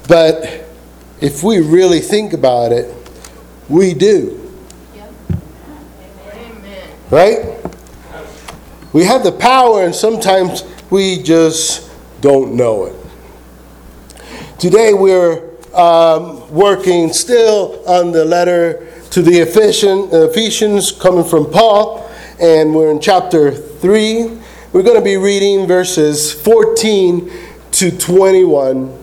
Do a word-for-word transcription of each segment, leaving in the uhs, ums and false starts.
But if we really think about it, we do. Yep. Amen. Right? We have the power, and sometimes we just don't know it. Today we're um, working still on the letter to the Ephesians, Ephesians coming from Paul, and we're in chapter three. We're going to be reading verses fourteen to twenty-one.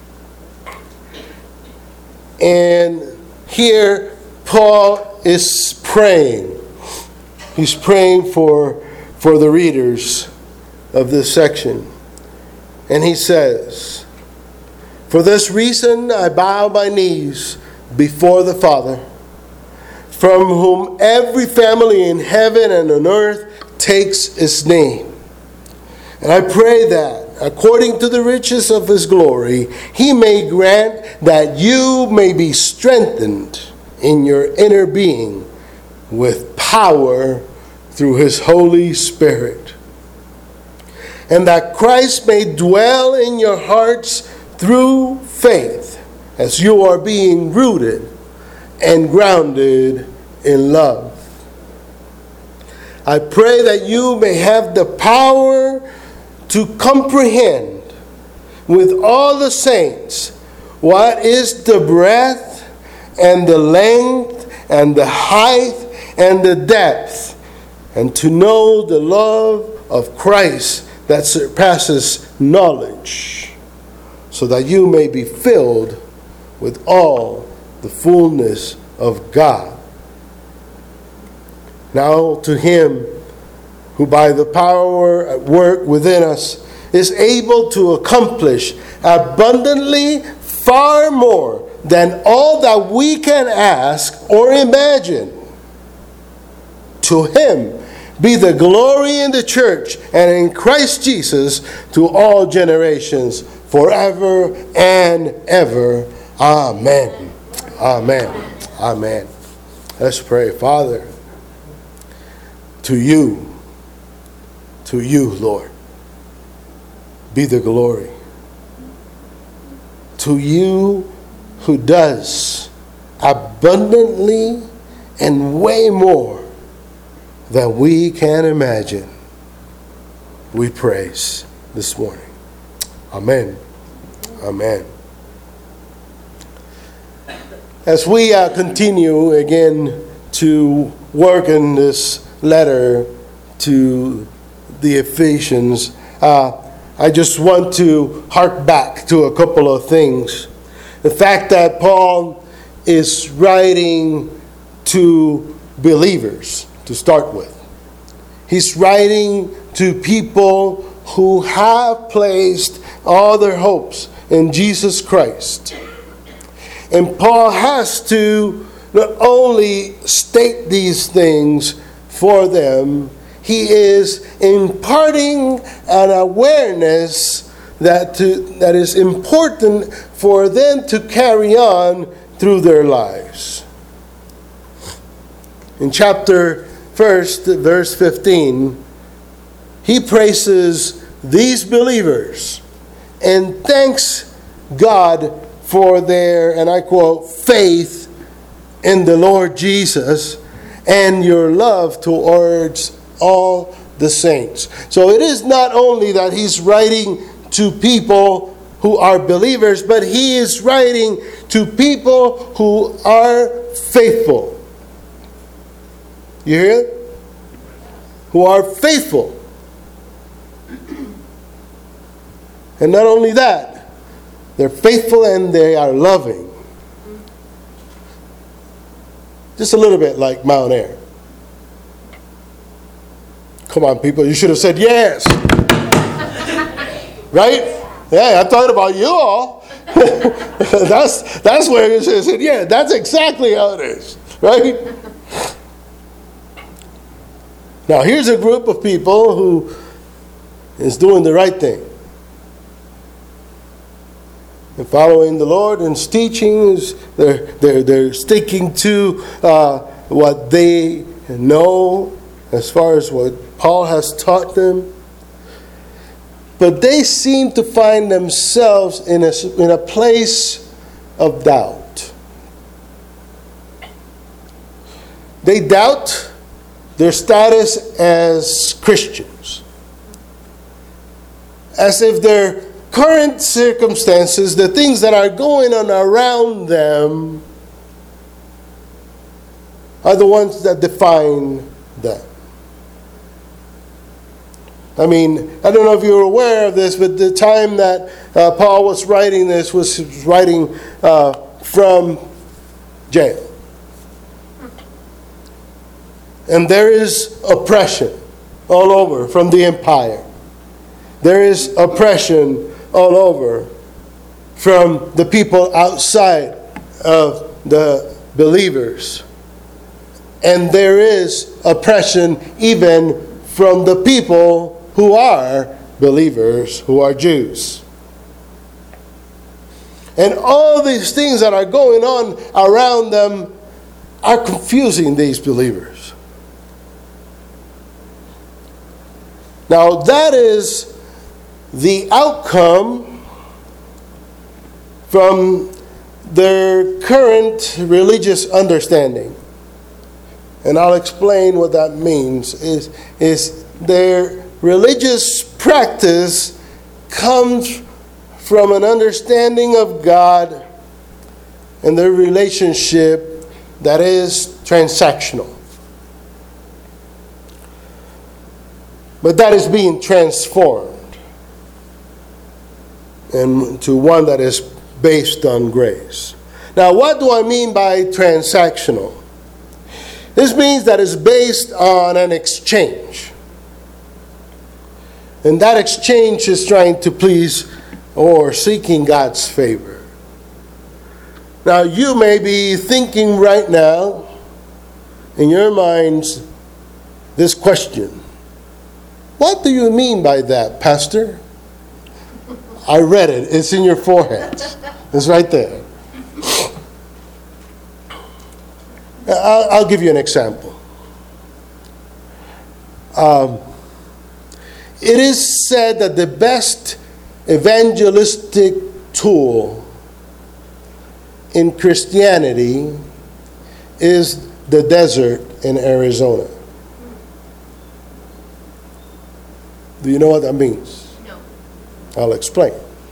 And here Paul is praying. He's praying for, for the readers of this section. And he says, "For this reason I bow my knees before the Father, from whom every family in heaven and on earth takes its name. And I pray that, according to the riches of his glory, he may grant that you may be strengthened in your inner being with power through his Holy Spirit. And that Christ may dwell in your hearts through faith, as you are being rooted and grounded in love. I pray that you may have the power to comprehend with all the saints what is the breadth and the length and the height and the depth, and to know the love of Christ that surpasses knowledge, so that you may be filled with all the fullness of God. Now to him who by the power at work within us is able to accomplish abundantly far more than all that we can ask or imagine. To him be the glory in the church and in Christ Jesus to all generations, forever and ever. Amen. Amen. Amen. Let's pray. Father, to you, to you, Lord, be the glory. To you who does abundantly and way more than we can imagine, we praise this morning. Amen. Amen. As we uh, continue again to work in this letter to the Ephesians, uh, I just want to hark back to a couple of things. The fact that Paul is writing to believers to start with. He's writing to people who have placed all their hopes in Jesus Christ. And Paul has to not only state these things for them, he is imparting an awareness that to, that is important for them to carry on through their lives. In chapter first, verse fifteen, he praises these believers and thanks God for their, and I quote, faith in the Lord Jesus and your love towards all the saints. So it is not only that he's writing to people who are believers, but he is writing to people who are faithful. You hear it? Who are faithful. And not only that, they're faithful and they are loving. Just a little bit like Mount Air. Come on, people, you should have said yes. Right? Yeah, I'm talking about you all. that's that's where you should have said, yeah, that's exactly how it is. Right? Now, here's a group of people who is doing the right thing. And following the Lord and his teachings, they're, they're, they're sticking to uh, what they know as far as what Paul has taught them. but they seem to find themselves in a, in a place of doubt. They doubt their status as Christians, as if their current circumstances, the things that are going on around them, are the ones that define them. I mean, I don't know if you're aware of this, but the time that uh, Paul was writing this was writing uh, from jail. And there is oppression all over from the empire. There is oppression all over from the people outside of the believers. And there is oppression even from the people who are believers, who are Jews. And all these things that are going on around them are confusing these believers. Now that is the outcome from their current religious understanding. And I'll explain what that means. Is, is their religious practice comes from an understanding of God and their relationship that is transactional. But that is being transformed into one that is based on grace. Now, what do I mean by transactional? This means that it's based on an exchange. And that exchange is trying to please or seeking God's favor. Now, you may be thinking right now in your minds this question. What do you mean by that, Pastor? I read it. It's in your forehead. It's right there. I'll, I'll give you an example. Um, it is said that the best evangelistic tool in Christianity is the desert in Arizona. Do you know what that means? No. I'll explain.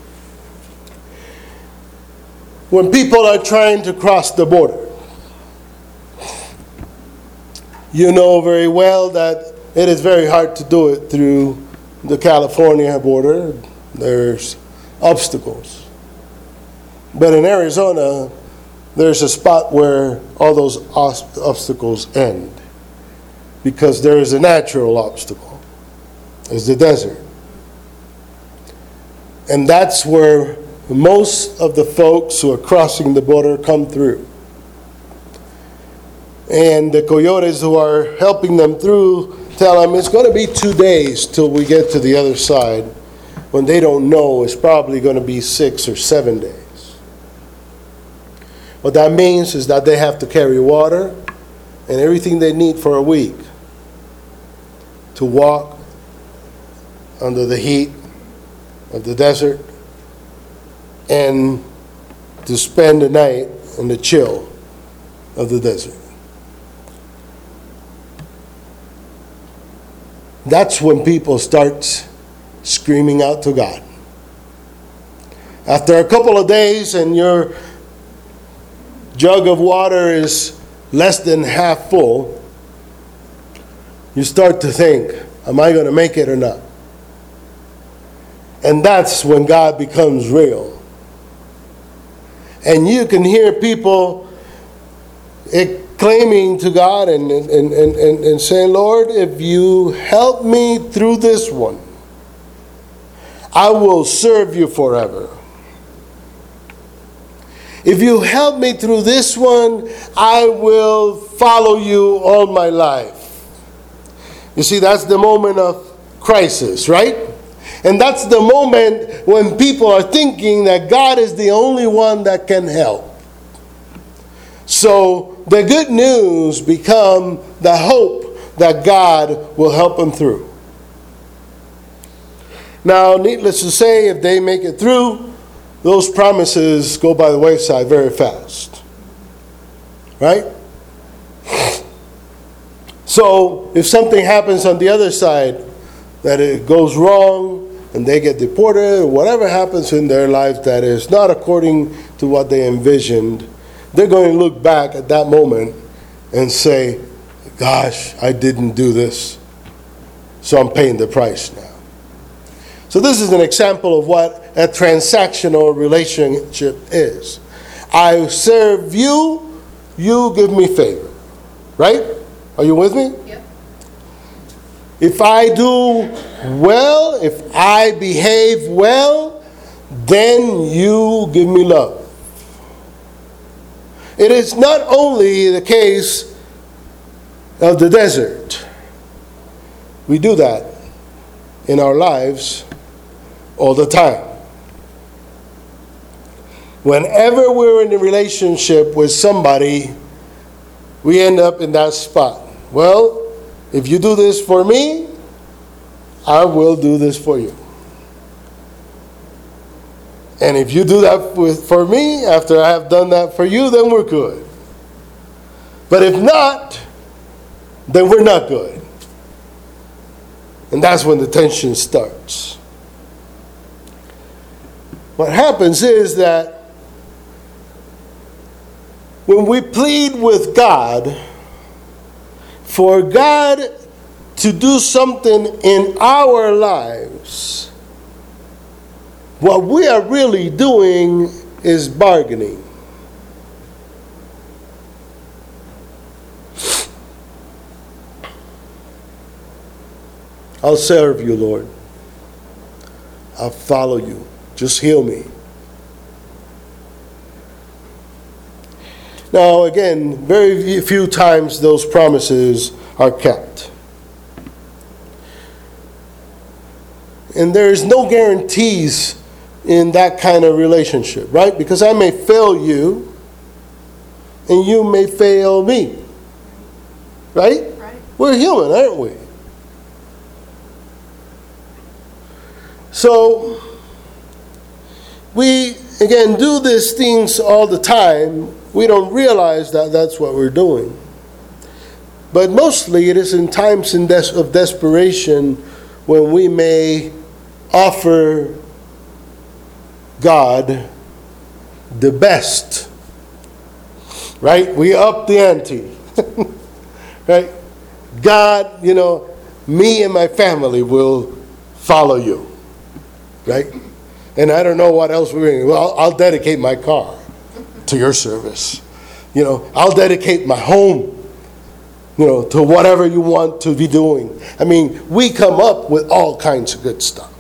When people are trying to cross the border, you know very well that it is very hard to do it through the California border. There's obstacles. But in Arizona, there's a spot where all those obstacles end, because there is a natural obstacle. It's the desert. And that's where most of the folks who are crossing the border come through. And the coyotes who are helping them through tell them it's going to be two days till we get to the other side, when they don't know it's probably going to be six or seven days. What that means is that they have to carry water and everything they need for a week to walk under the heat of the desert and to spend the night in the chill of the desert. That's when people start screaming out to God. After a couple of days and your jug of water is less than half full, you start to think, am I going to make it or not? And that's when God becomes real. And you can hear people claiming to God and, and, and, and, and saying, Lord, if you help me through this one, I will serve you forever. If you help me through this one, I will follow you all my life. You see, that's the moment of crisis, right? And that's the moment when people are thinking that God is the only one that can help. So the good news become the hope that God will help them through. Now, needless to say, if they make it through, those promises go by the wayside very fast. Right? So, if something happens on the other side, that it goes wrong, and they get deported, or whatever happens in their lives that is not according to what they envisioned, they're going to look back at that moment and say, gosh, I didn't do this, so I'm paying the price now. So this is an example of what a transactional relationship is. I serve you, you give me favor. Right? Are you with me? Yep. If I do well, if I behave well, then you give me love. It is not only the case of the desert. We do that in our lives all the time. Whenever we're in a relationship with somebody, we end up in that spot. Well, if you do this for me, I will do this for you. And if you do that with, for me, after I have done that for you, then we're good. But if not, then we're not good. And that's when the tension starts. What happens is that when we plead with God for God to do something in our lives, what we are really doing is bargaining. I'll serve you, Lord. I'll follow you. Just heal me. Now, again, very few times those promises are kept. And there is no guarantees in that kind of relationship, right? Because I may fail you, and you may fail me. Right? Right. We're human, aren't we? So, we, again, do these things all the time. We don't realize that that's what we're doing. But mostly it is in times in des- of desperation when we may offer God the best. Right? We up the ante. Right? God, you know, me and my family will follow you. Right? And I don't know what else we're doing. Well, I'll, I'll dedicate my car to your service. You know, I'll dedicate my home, you know, to whatever you want to be doing. I mean, we come up with all kinds of good stuff.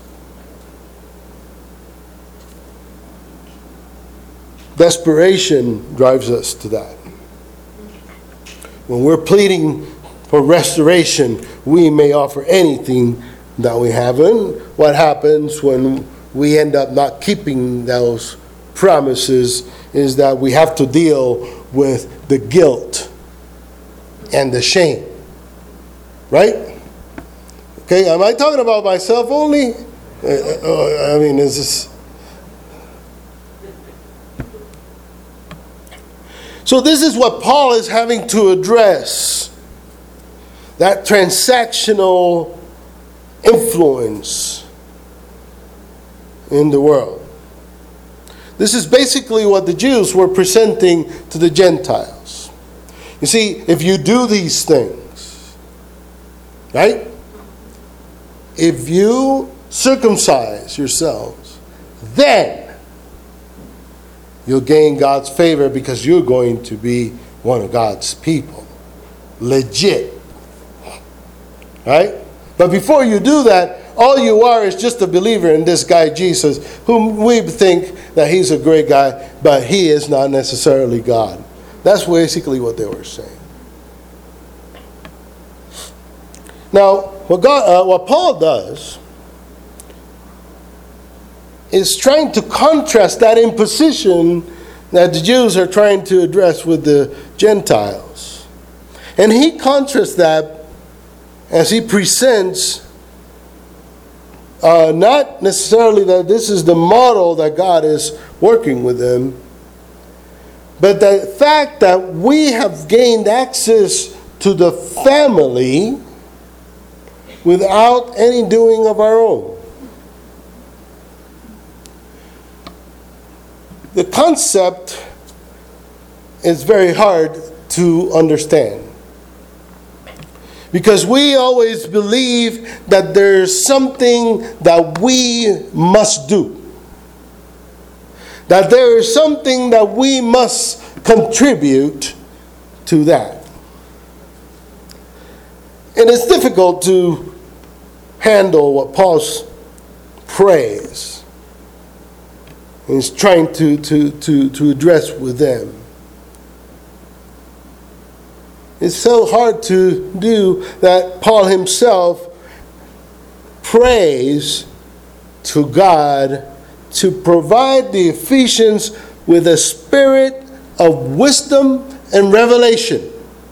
Desperation drives us to that. When we're pleading for restoration, we may offer anything that we haven't. What happens when we end up not keeping those promises is that we have to deal with the guilt and the shame. Right? Okay, am I talking about myself only? Uh, uh, I mean, is this... So this is what Paul is having to address. That transactional influence in the world. This is basically what the Jews were presenting to the Gentiles. You see, if you do these things, right? If you circumcise yourselves, then you'll gain God's favor because you're going to be one of God's people. Legit. Right? But before you do that, all you are is just a believer in this guy Jesus, whom we think that he's a great guy, but he is not necessarily God. That's basically what they were saying. Now, what, God, uh, what Paul does is trying to contrast that imposition that the Jews are trying to address with the Gentiles. And he contrasts that as he presents Uh, not necessarily that this is the model that God is working with them, but the fact that we have gained access to the family without any doing of our own. The concept is very hard to understand, because we always believe that there's something that we must do, that there is something that we must contribute to that. And it's difficult to handle what Paul prays. He's trying to, to, to, to address with them. It's so hard to do that Paul himself prays to God to provide the Ephesians with a spirit of wisdom and revelation.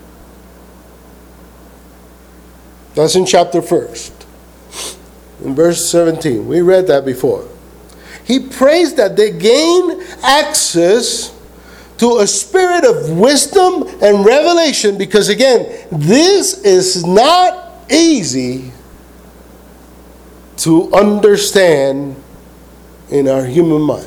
That's in chapter first. In verse seventeen. We read that before. He prays that they gain access to a spirit of wisdom and revelation, because again, this is not easy to understand in our human mind.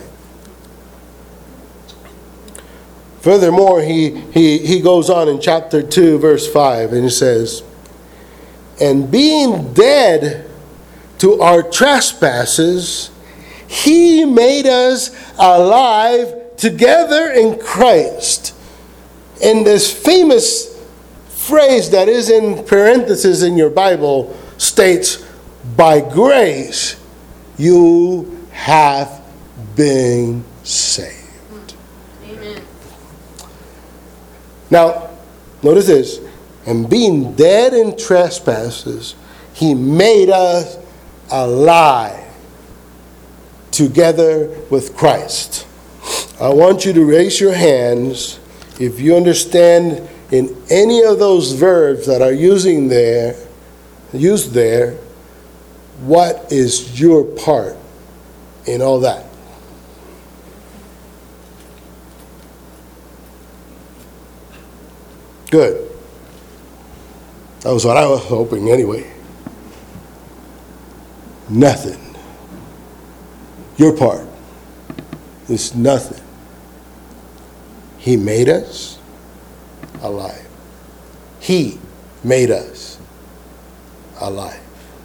Furthermore, he, he, he goes on in chapter two, verse five, and he says, "And being dead to our trespasses, He made us alive together in Christ." And this famous phrase that is in parentheses in your Bible states, "By grace you have been saved." Amen. Now, notice this. "And being dead in trespasses, He made us alive together with Christ." I want you to raise your hands if you understand in any of those verbs that are using there, used there, what is your part in all that? Good. That was what I was hoping anyway. Nothing. Your part is nothing. He made us alive. He made us alive.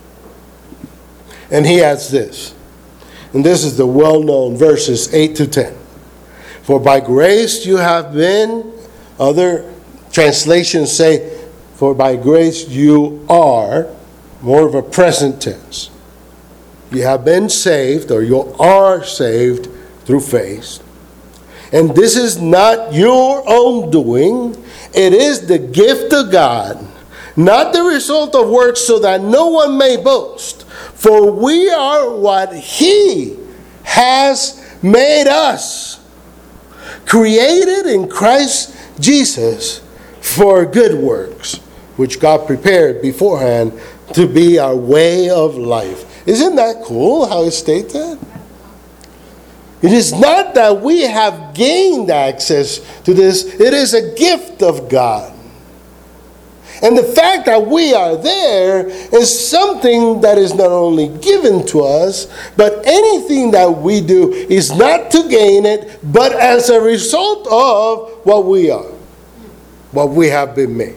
And he adds this. And this is the well-known verses eight to ten. "For by grace you have been," other translations say, "For by grace you are," more of a present tense. You have been saved, or you are saved through faith. "And this is not your own doing. It is the gift of God, not the result of works, so that no one may boast. For we are what He has made us, created in Christ Jesus for good works, which God prepared beforehand to be our way of life." Isn't that cool how it states that? It is not that we have gained access to this. It is a gift of God. And the fact that we are there is something that is not only given to us, but anything that we do is not to gain it, but as a result of what we are, what we have been made.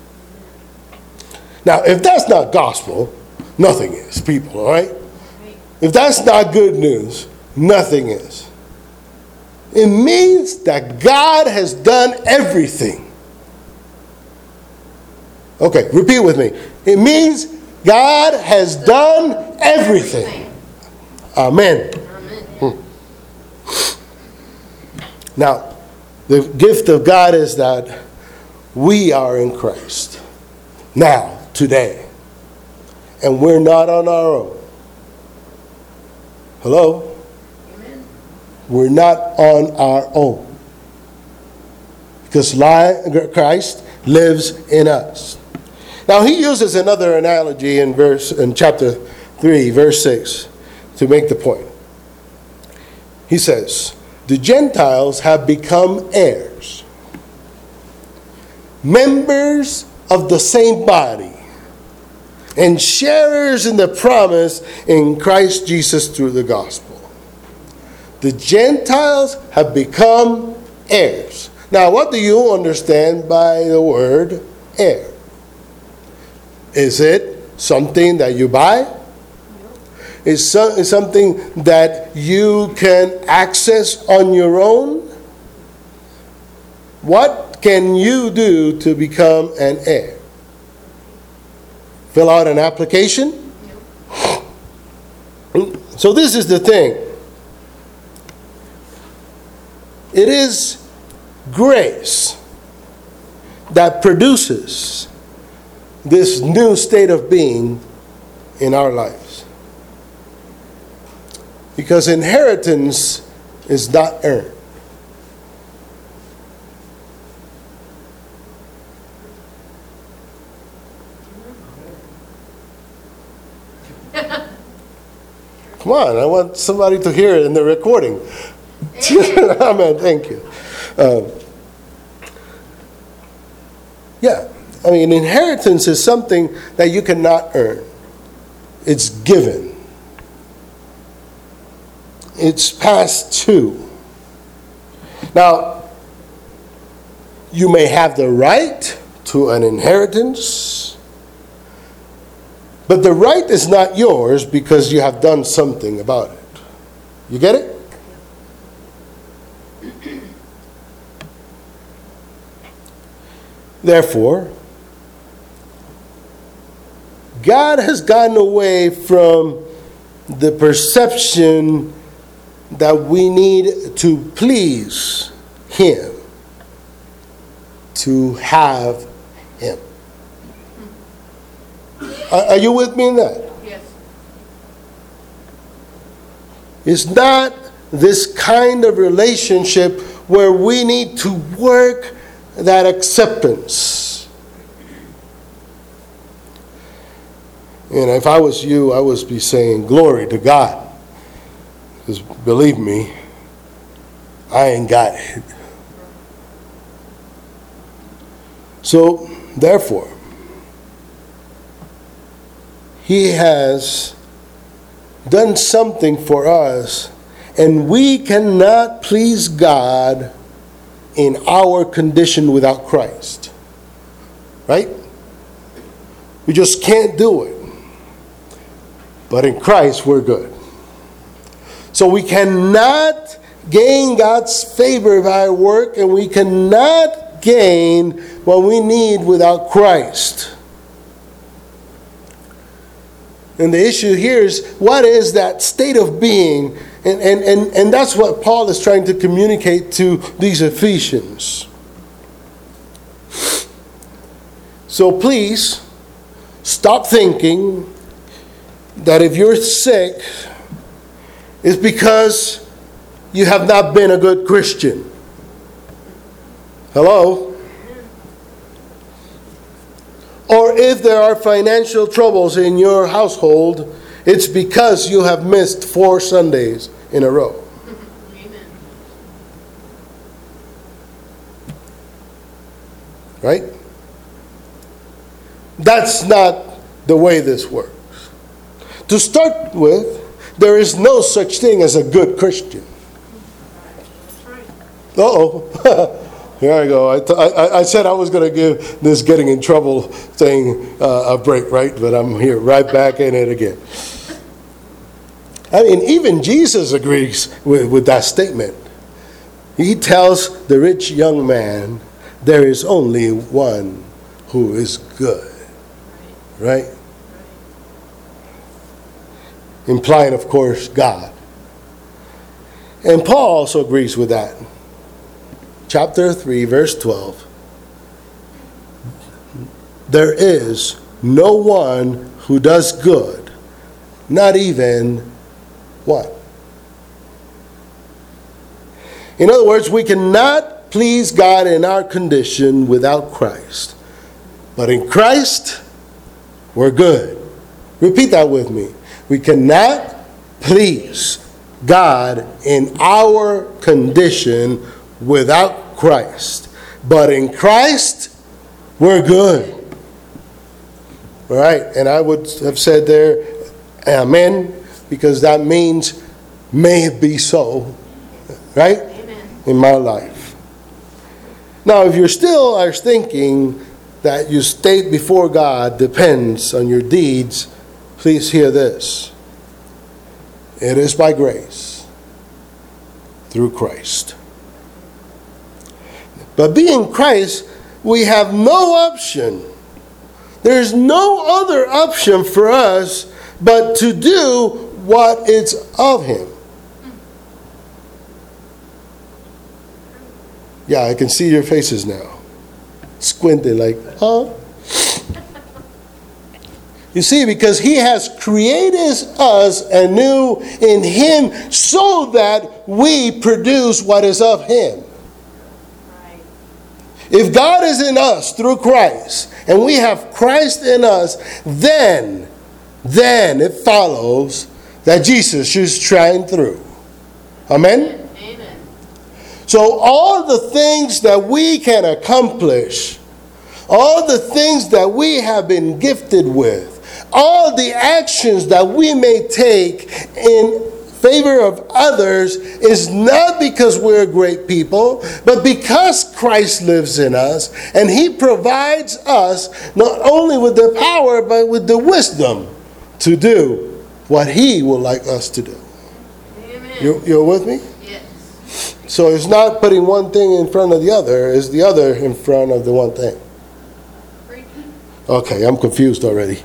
Now, if that's not gospel, nothing is, people, all right? If that's not good news, nothing is. It means that God has done everything. Okay, repeat with me. It means God has done everything. Amen. Amen. Hmm. Now, the gift of God is that we are in Christ. Now, today. And we're not on our own. Hello? Amen. We're not on our own. Because Christ lives in us. Now he uses another analogy in verse in chapter three, verse six, to make the point. He says, the Gentiles have become heirs, members of the same body, and sharers in the promise in Christ Jesus through the gospel. The Gentiles have become heirs. Now, what do you understand by the word heir? Is it something that you buy? Is so, something that you can access on your own? What can you do to become an heir? Fill out an application? So this is the thing. It is grace that produces this new state of being in our lives. Because inheritance is not earned. Come on, I want somebody to hear it in the recording. Amen, thank you. Um, yeah, I mean, inheritance is something that you cannot earn. It's given. It's passed to. Now, you may have the right to an inheritance, but the right is not yours because you have done something about it. You get it? Therefore, God has gotten away from the perception that we need to please Him to have Him. Are, are you with me in that? Yes. It's not this kind of relationship where we need to work that acceptance. And if I was you, I would be saying, glory to God. Because believe me, I ain't got it. So, therefore, He has done something for us, and we cannot please God in our condition without Christ. Right? We just can't do it. But in Christ, we're good. So we cannot gain God's favor by work, and we cannot gain what we need without Christ. And the issue here is, what is that state of being? And, and, and, and that's what Paul is trying to communicate to these Ephesians. So please, stop thinking that if you're sick, it's because you have not been a good Christian. Hello? Or if there are financial troubles in your household, it's because you have missed four Sundays in a row. Amen. Right? That's not the way this works. To start with, there is no such thing as a good Christian. Uh-oh. Here I go. I, th- I, I said I was going to give this getting in trouble thing uh, a break, right? But I'm here right back in it again. I mean, even Jesus agrees with, with that statement. He tells the rich young man, there is only one who is good. Right? Implying, of course, God. And Paul also agrees with that. Chapter three, verse twelve. There is no one who does good, not even one. In other words, we cannot please God in our condition without Christ. But in Christ, we're good. Repeat that with me. We cannot please God in our condition without Christ. But in Christ, we're good. All right, and I would have said there, amen, because that means may it be so, right? Amen. In my life. Now, if you're still are thinking that your state before God depends on your deeds, please hear this. It is by grace through Christ. But being Christ, we have no option. There's no other option for us but to do what is of Him. Yeah, I can see your faces now. Squinting like, huh? You see, because He has created us anew in Him so that we produce what is of Him. Right. If God is in us through Christ, and we have Christ in us, then, then it follows that Jesus is trying through. Amen? Amen. So all the things that we can accomplish, all the things that we have been gifted with, all the actions that we may take in favor of others is not because we're great people, but because Christ lives in us, and He provides us not only with the power, but with the wisdom to do what He would like us to do. Amen. You're, you're with me? Yes. So it's not putting one thing in front of the other, it's the other in front of the one thing. Okay, I'm confused already.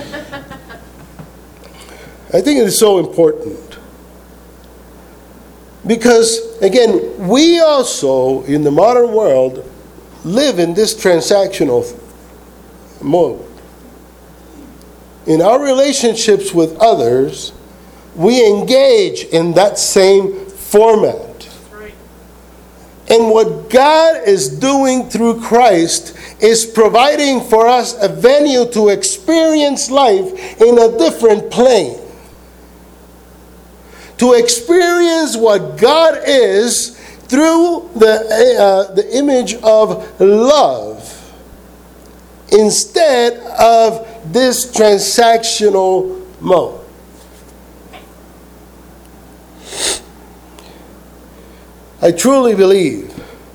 I think it is so important. Because, again, we also, in the modern world, live in this transactional mode. In our relationships with others, we engage in that same format. Right. And what God is doing through Christ is providing for us a venue to experience life in a different plane. To experience what God is through the, uh, the image of love instead of this transactional mode. I truly believe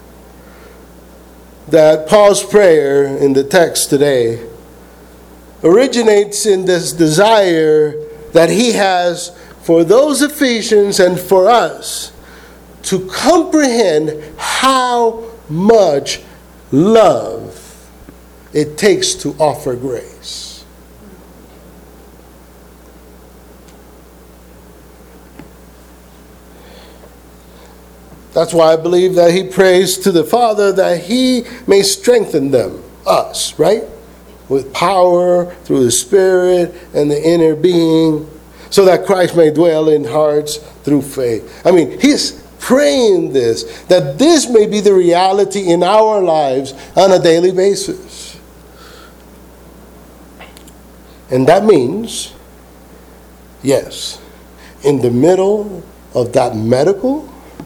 that Paul's prayer in the text today originates in this desire that he has for those Ephesians and for us to comprehend how much love it takes to offer grace. That's why I believe that he prays to the Father that He may strengthen them, us, right? With power through the Spirit and the inner being, so that Christ may dwell in hearts through faith. I mean, he's praying this, that this may be the reality in our lives on a daily basis. And that means, yes, in the middle of that medical,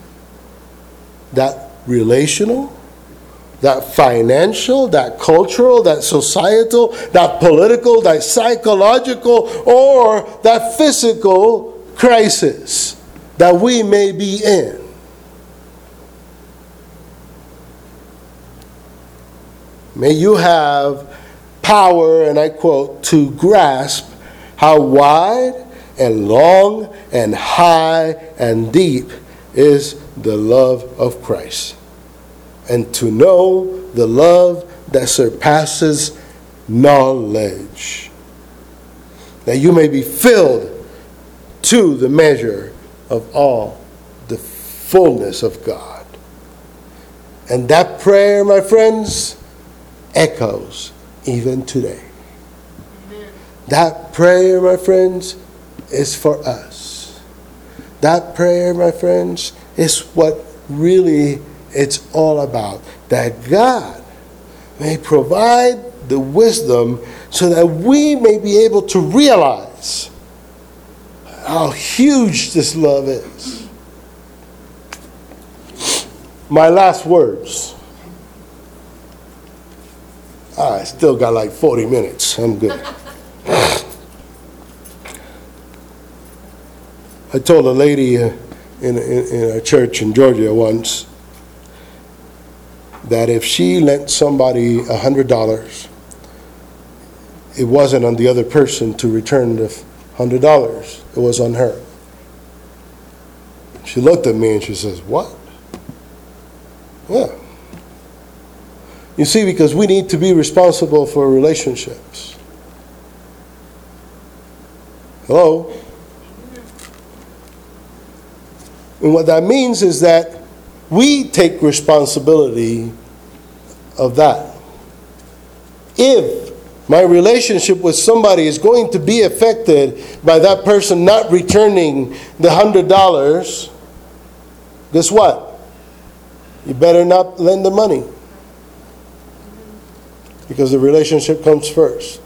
that relational, that financial, that cultural, that societal, that political, that psychological, or that physical crisis that we may be in. May you have power, and I quote, to grasp how wide and long and high and deep is the love of Christ, and to know the love that surpasses knowledge, that you may be filled to the measure of all the fullness of God. And that prayer, my friends, echoes even today. Amen. That prayer, my friends, is for us. That prayer, my friends, is what really it's all about. That God may provide the wisdom so that we may be able to realize how huge this love is. My last words. Ah, I still got like forty minutes. I'm good. I told a lady uh, in, in, in a church in Georgia once that if she lent somebody a hundred dollars, it wasn't on the other person to return the hundred dollars. It was on her. She looked at me and she says, "What?" Yeah. You see, because we need to be responsible for relationships. Hello? And what that means is that we take responsibility of that. If my relationship with somebody is going to be affected by that person not returning the hundred dollars, guess what? You better not lend the money. Because the relationship comes first.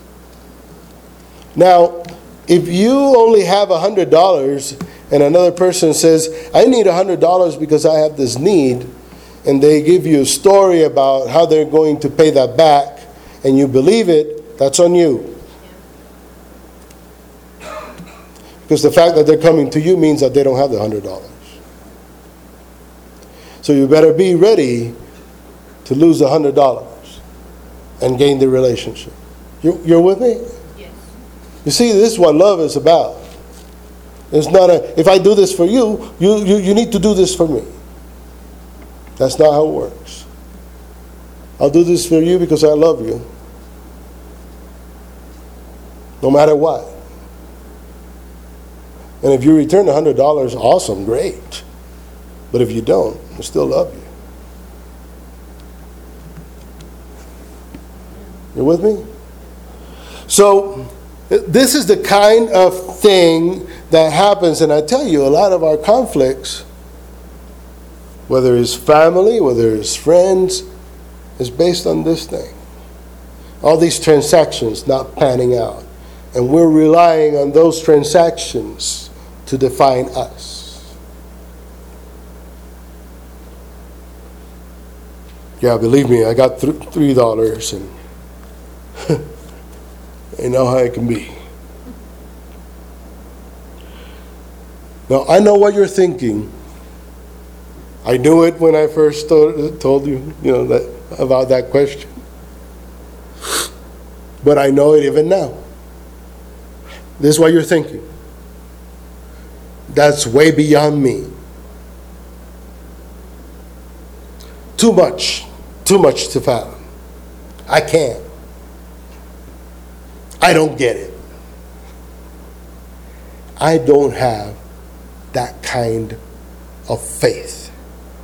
Now, if you only have a hundred dollars and another person says, "I need a hundred dollars because I have this need," and they give you a story about how they're going to pay that back, and you believe it, that's on you. Because the fact that they're coming to you means that they don't have the hundred dollars. So you better be ready to lose the hundred dollars and gain the relationship. You, you're with me? Yes. You see, this is what love is about. It's not a, if I do this for you, you, you, you need to do this for me. That's not how it works. I'll do this for you because I love you. No matter what. And if you return the hundred dollars, awesome, great. But if you don't, I still love you. You with me? So, this is the kind of thing that happens, and I tell you, a lot of our conflicts, whether it's family, whether it's friends, is based on this thing. All these transactions not panning out. And we're relying on those transactions to define us. Yeah, believe me, I got th- three dollars and I know how it can be. Now, I know what you're thinking. I knew it when I first told, told you, you know, that about that question. But I know it even now. This is what you're thinking. That's way beyond me. Too much. Too much to fathom. I can't. I don't get it. I don't have that kind of faith.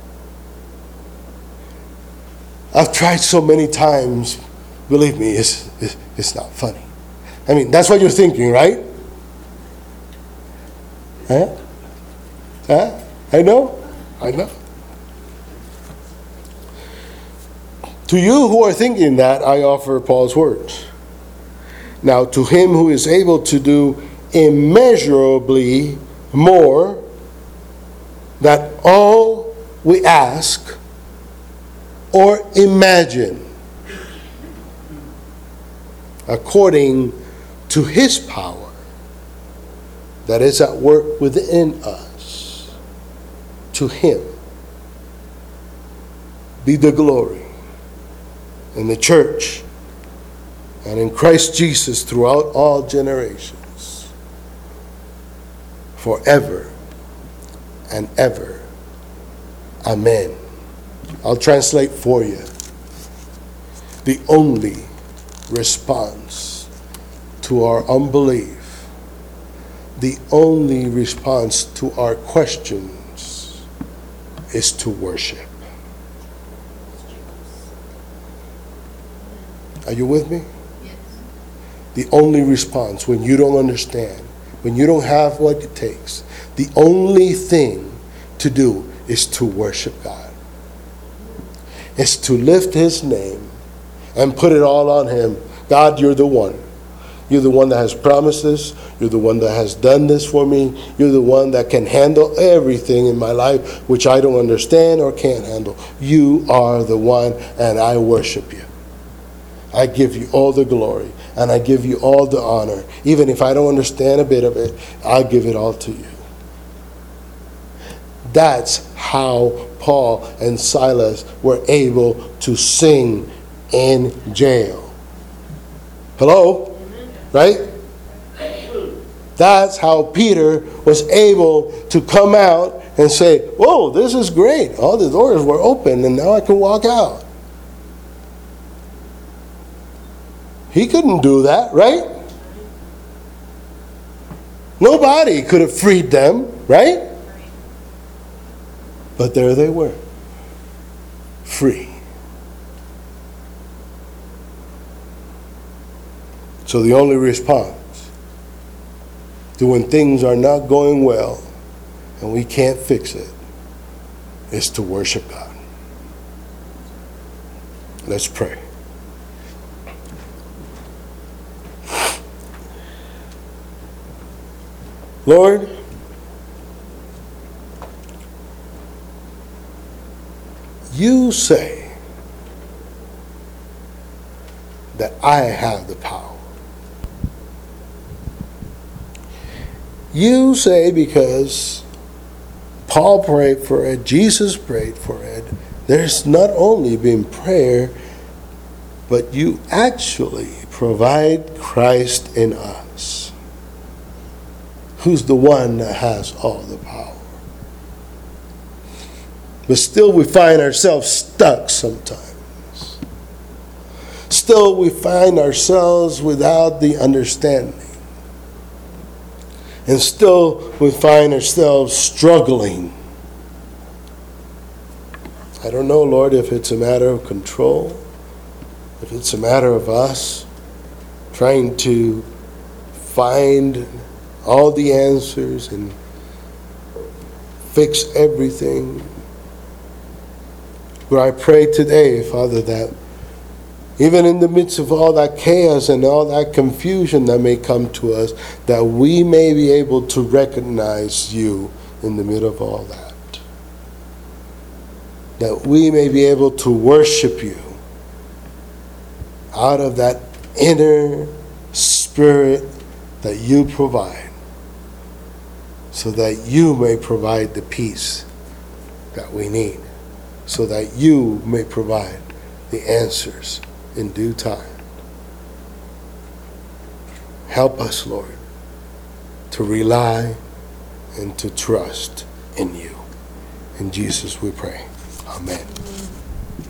I've tried so many times. Believe me, it's, it's, it's not funny. I mean, that's what you're thinking, right? Huh? Huh? I know. I know. To you who are thinking that, I offer Paul's words. Now, to him who is able to do immeasurably more than all we ask or imagine, according to his power that is at work within us, to him be the glory in the church and in Christ Jesus throughout all generations, forever and ever. Amen. I'll translate for you. The only response to our unbelief, the only response to our questions is to worship. Are you with me? Yes. The only response when you don't understand, when you don't have what it takes, the only thing to do is to worship God. It's to lift his name and put it all on him. God, you're the one. You're the one that has promised this. You're the one that has done this for me. You're the one that can handle everything in my life, which I don't understand or can't handle. You are the one, and I worship you. I give you all the glory, and I give you all the honor. Even if I don't understand a bit of it, I'll give it all to you. That's how Paul and Silas were able to sing in jail. Hello? Right? That's how Peter was able to come out and say, whoa, this is great. All the doors were open and now I can walk out. He couldn't do that, right? Nobody could have freed them, right? But there they were, free. So the only response to when things are not going well and we can't fix it is to worship God. Let's pray. Lord, you say that I have the power. You say because Paul prayed for it, Jesus prayed for it, there's not only been prayer, but you actually provide Christ in us, who's the one that has all the power. But still we find ourselves stuck sometimes. Still we find ourselves without the understanding. And still we find ourselves struggling. I don't know, Lord, if it's a matter of control, if it's a matter of us trying to find all the answers and fix everything. But I pray today, Father, that even in the midst of all that chaos and all that confusion that may come to us, that we may be able to recognize you in the middle of all that. That we may be able to worship you out of that inner spirit that you provide, so that you may provide the peace that we need, so that you may provide the answers in due time. Help us, Lord, to rely and to trust in you. In Jesus we pray. Amen.